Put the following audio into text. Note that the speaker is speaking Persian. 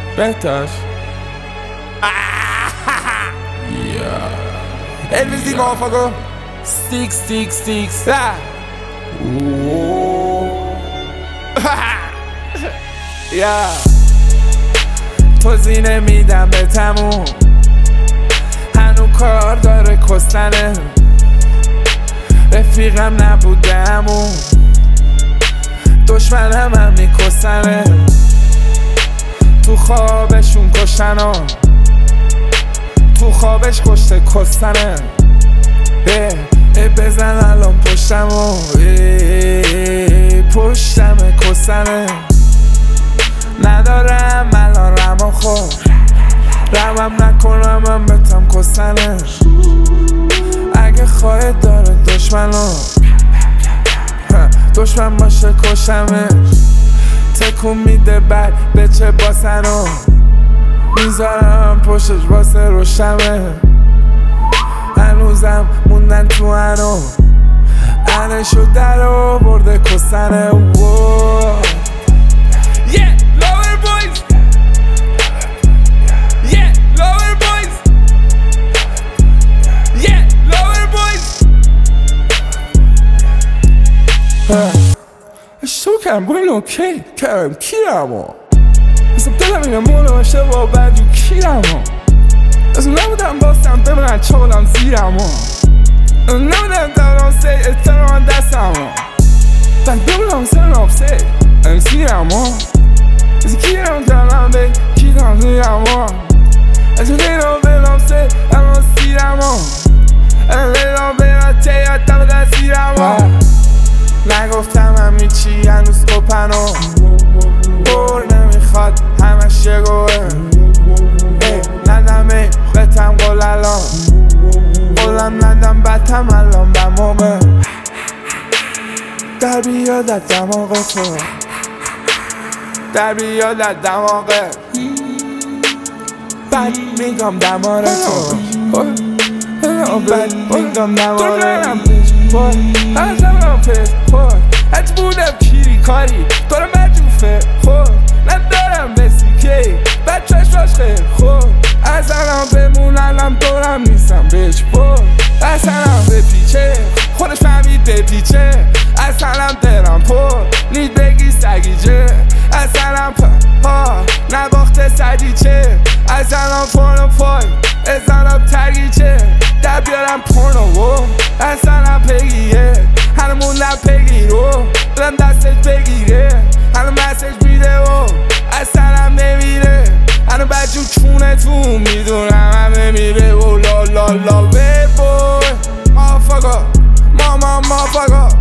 بهتاش Everything motherfucker. Sticks توضیح نمیدم به تموم، هنو کار داره کستنه. رفیقم نبودمون، دشمنم هم میکستنه. تو خوابشون کشتنه، تو خوابش کشته کستنه. بزن الان پشتمو، پشتم کستنه. ندارم الان رما خور، رمم نکنم من بتم کستنه. اگه خواهد داره دشمن باشه کشمش. تکون میده بعد به چه باسنو، میذارم پشتش واسه روشمه. هنوزم موندن تو انشو در آورده کستنه. شوکم باید اوکی کردم کیرم اصلا دلم اینه مولو اشتباه بدو کیرم اصلا نبودم باستم ببرن چولم زیرم نبودم دارم سی اتران دستم بند ببودم سرم سی امسیرم از کیرم دارم به کیرم زیرم از لیرم بلم سی اما سیرم از لیرم بلم تیه دم دستیرم. نگفتم همین چی هنوز کپنو بور نمیخواد همش شگوه. ندمه بتم قول الان، قولم ندم بتم الان بمومه. در بیادت دماغ تو، در بیادت دماغه. بد میگم دمار تو، بد میگم دماره. از همرم پس خور هج بودم کیری کاری دارم مجوفه خور. ندارم بسی که بچهش باش خیر خور. از الان بموننم دورم نیستم بهش پر. از الان بپیچه خودش فهمید بپیچه. از الان درم پر نید بگی سگیجه. از الان ها نباخته سگیچه. از الان پرنو پای از الان تگیچه. در بیارم پرنو از الان پگیه. هنو موندم پگی رو برم دستش بگیره. هنو مسیج میده و از سرم نمیره. هنو بجو چونه تو میدونم همه میره. و لا لا لا وی بوی مافاقا ماما مافاقا